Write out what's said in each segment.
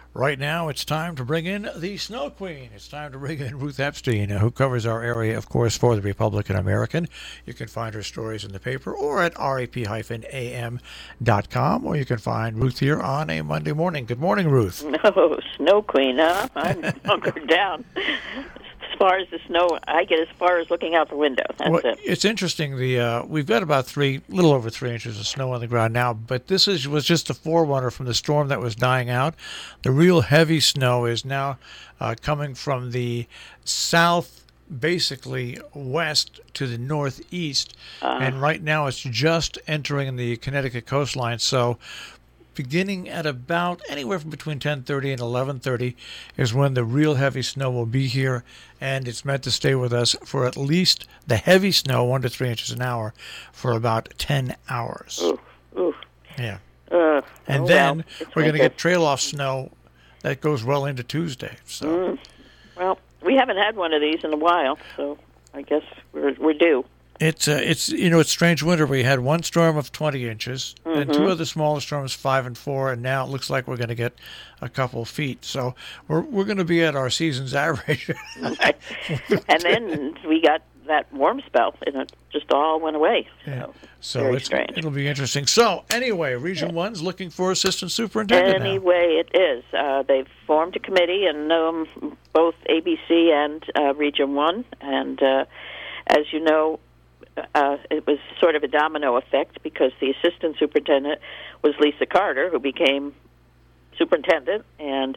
Right now, it's time to bring in the Snow Queen. It's time to bring in Ruth Epstein, who covers our area, of course, for the Republican American. You can find her stories in the paper or at rap-am.com, or you can find Ruth here on a Monday morning. Good morning, Ruth. No, Snow Queen, huh? I'm hunkered down. As far as the snow, I get as far as looking out the window. That's it. It's interesting. We've got about little over 3 inches of snow on the ground now, but was just a forerunner from the storm that was dying out. The real heavy snow is now coming from the south, basically west to the northeast, and right now it's just entering the Connecticut coastline. So beginning at about anywhere from between 10:30 and 11:30 is when the real heavy snow will be here, and it's meant to stay with us for at least the heavy snow, 1 to 3 inches an hour, for about 10 hours. Ooh. Yeah. And then we're going to get trail-off snow that goes well into Tuesday. So. Well, we haven't had one of these in a while, so I guess we're due. It's strange winter. We had one storm of 20 inches, and two other smaller storms, 5 and 4, and now it looks like we're going to get a couple of feet. So we're going to be at our season's average. And then we got that warm spell, and it just all went away. So it'll be interesting. So anyway, Region 1's looking for assistant superintendent Anyway, it is. They've formed a committee, and both ABC and Region 1, and as you know, it was sort of a domino effect because the assistant superintendent was Lisa Carter, who became superintendent, and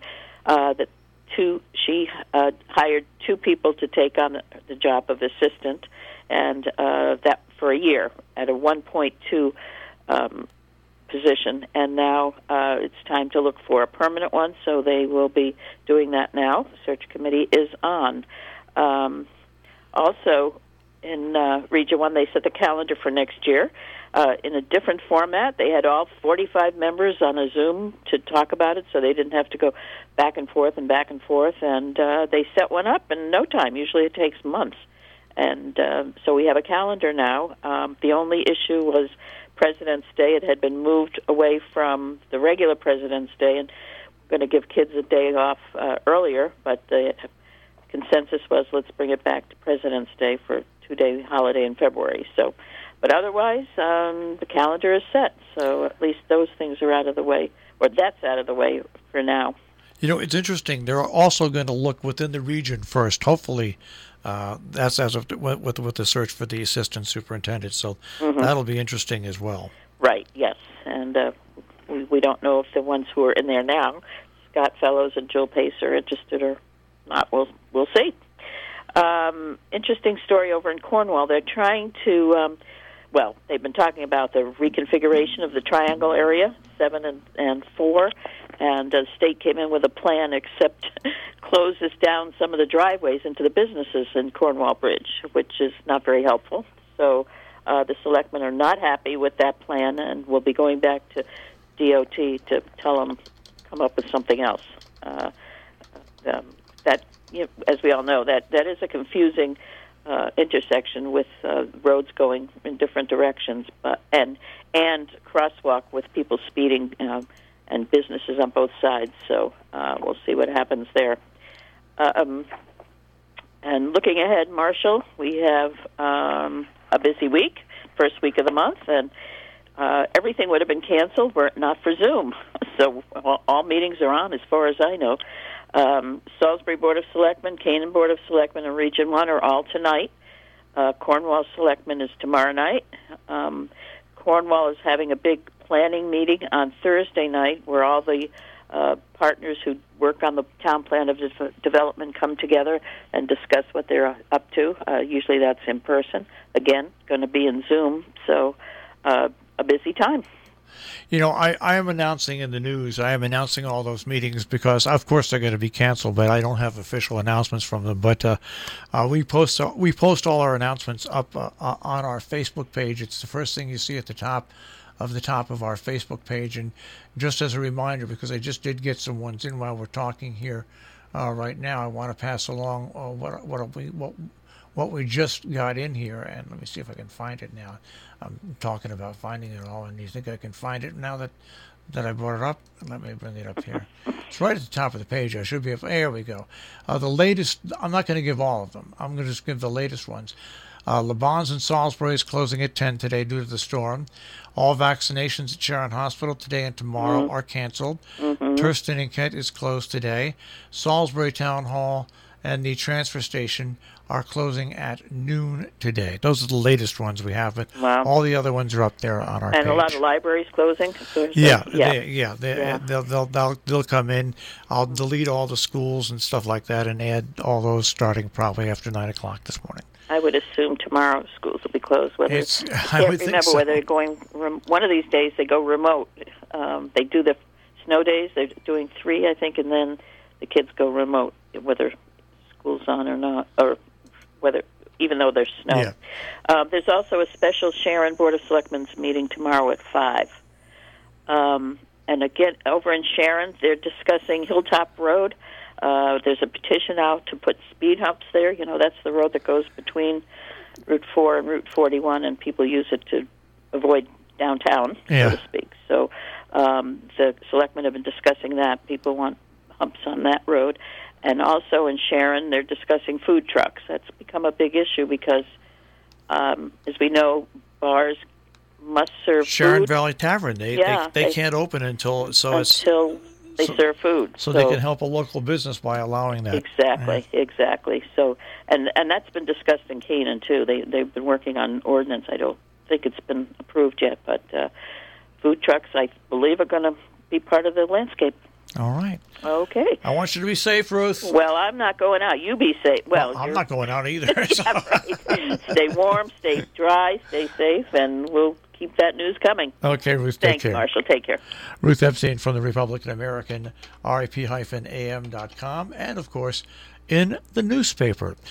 she hired two people to take on the job of assistant, and that for a year at a 1.2 position. And now it's time to look for a permanent one, so they will be doing that now. The search committee is on. Also, in Region 1, they set the calendar for next year in a different format. They had all 45 members on a Zoom to talk about it, so they didn't have to go back and forth, and they set one up in no time. Usually it takes months. And so we have a calendar now. The only issue was President's Day. It had been moved away from the regular President's Day, and we're going to give kids a day off earlier, but the consensus was let's bring it back to President's Day for a two-day holiday in February. So, but otherwise, the calendar is set. So at least those things are out of the way, or that's out of the way for now. It's interesting. They're also going to look within the region first. Hopefully, that's as of with the search for the assistant superintendent. So that'll be interesting as well. Right. Yes, and we don't know if the ones who are in there now, Scott Fellows and Jill Pace, are interested or not. We'll see. Interesting story over in Cornwall. They're trying to, they've been talking about the reconfiguration of the Triangle area, 7 and 4, and the state came in with a plan except closes down some of the driveways into the businesses in Cornwall Bridge, which is not very helpful. So the selectmen are not happy with that plan and will be going back to DOT to tell them come up with something else. As we all know, that is a confusing intersection with roads going in different directions, and crosswalk with people speeding and businesses on both sides. So we'll see what happens there. And looking ahead, Marshall, we have a busy week, first week of the month, and everything would have been canceled were it not for Zoom. So all meetings are on, as far as I know. Salisbury Board of Selectmen, Canaan Board of Selectmen, and Region 1 are all tonight. Cornwall Selectmen is tomorrow night. Cornwall is having a big planning meeting on Thursday night where all the partners who work on the town plan of development come together and discuss what they're up to. Usually that's in person. Again, going to be in Zoom, so a busy time. I am announcing in the news, I am announcing all those meetings because, of course, they're going to be canceled, but I don't have official announcements from them. But we post all our announcements up on our Facebook page. It's the first thing you see at the top of our Facebook page. And just as a reminder, because I just did get some ones in while we're talking here right now, I want to pass along what we just got in here, and let me see if I can find it now. I'm talking about finding it all, and you think I can find it now that that I brought it up. Let me bring it up here. It's right at the top of the page. I should be. There we go. The latest. I'm not going to give all of them. I'm going to just give the latest ones. Le Bon's and Salisbury is closing at 10 today due to the storm. All vaccinations at Sharon Hospital today and tomorrow are canceled. Thurston and Kent is closed today. Salisbury Town Hall and the transfer station are closing at noon today. Those are the latest ones we have, but all the other ones are up there on our page. And a lot of libraries closing? They'll come in. I'll delete all the schools and stuff like that and add all those starting probably after 9 o'clock this morning. I would assume tomorrow schools will be closed. I can't remember whether they're going. One of these days they go remote. They do the snow days. They're doing 3, I think, and then the kids go remote, whether school's on or not, or whether even though there's snow. Yeah. There's also a special Sharon Board of Selectmen's meeting tomorrow at 5. And again, over in Sharon, they're discussing Hilltop Road. There's a petition out to put speed humps there. You know, that's the road that goes between Route 4 and Route 41, and people use it to avoid downtown, so to speak. So the selectmen have been discussing that. People want humps on that road. And also in Sharon, they're discussing food trucks. That's become a big issue because, as we know, bars must serve Sharon food. Valley Tavern, they can't open until they serve food. So they can help a local business by allowing that. Exactly. So, and that's been discussed in Canaan too. They've been working on an ordinance. I don't think it's been approved yet, but food trucks, I believe, are going to be part of the landscape. All right. Okay. I want you to be safe, Ruth. Well, I'm not going out. You be safe. Well, I'm not going out either. So. Right. Stay warm, stay dry, stay safe, and we'll keep that news coming. Okay, Ruth, take care. Thanks, Marshall. Take care. Ruth Epstein from the Republican American, RIP-AM.com, and, of course, in the newspaper.